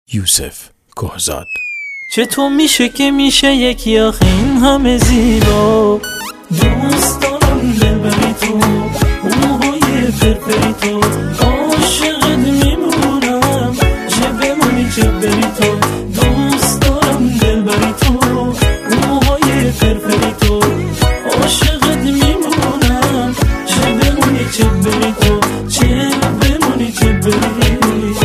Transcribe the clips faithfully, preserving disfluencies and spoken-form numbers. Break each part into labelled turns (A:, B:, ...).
A: یوسف کهزاد.
B: چطور میشه که میشه یکی آخه این همه زیبا؟ دوست دارم دلبری تو، اون موهای فرفری تو، عاشقت میمونم چه بمونی چه بری تو. دوست دارم دلبری تو، اون موهای فرفری تو، عاشقت میمونم چه بمونی چه بری تو، چه بمونی چه بری تو.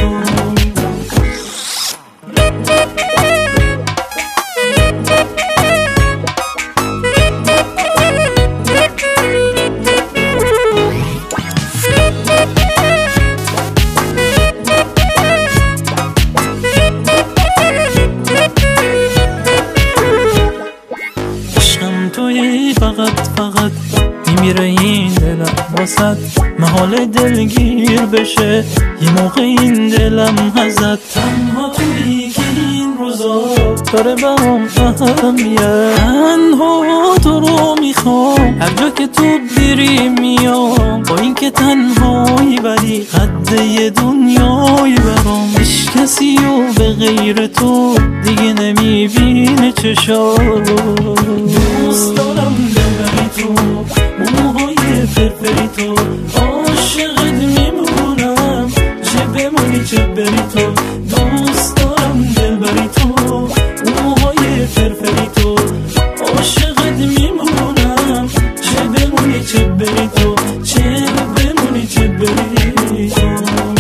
B: توی فقط فقط میمیره این دلم واسد، محال دلگیر بشه یه موقع این دلم ازت. تنها توی که این روزا داره برام اهمیت، تنها تو رو میخوام هر جا که تو بیری میام، با این که تنهایی ولی قد یه دنیایی برام. هیچ کسی و به غیر تو دیگه نمیبینه چشام. دوست دارم دلبری تو، موهای فرفری تو، عاشقت میمونم چه بمونی چه بری تو. دوست دارم دلبری تو، موهای فرفری تو، عاشقت میمونم چه بمونی چه بری تو، چه بمونی چه بری تو.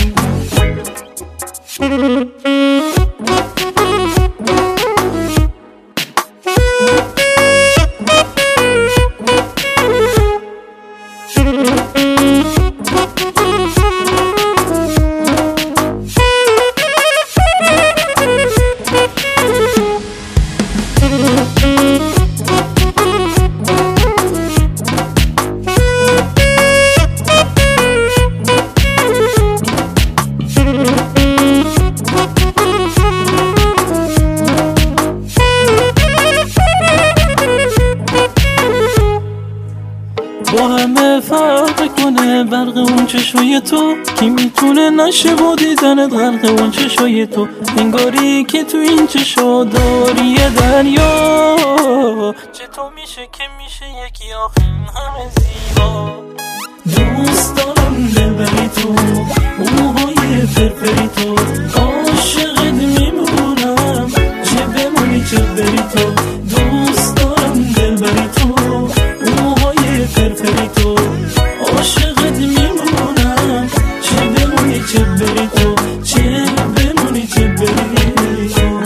B: با همه فرق کنه برق اون چشای تو، کی میتونه نشه با دیدنت غرق اون چشای تو. انگاری که تو این چشا داری یه دریا. چطور میشه که میشه یکی آخه این همه زیبا؟ دوست دارم دلبری تو، اون موهای فرفری تو، عاشقت میمونم چه بمونی چه بری تو. دوست دارم دلبری تو، اون موهای فرفری تو، عاشقت میمونم چه بمونی چه بری تو، چه بمونی چه بری تو.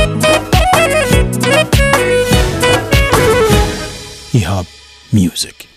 A: ایهاب میوزیک.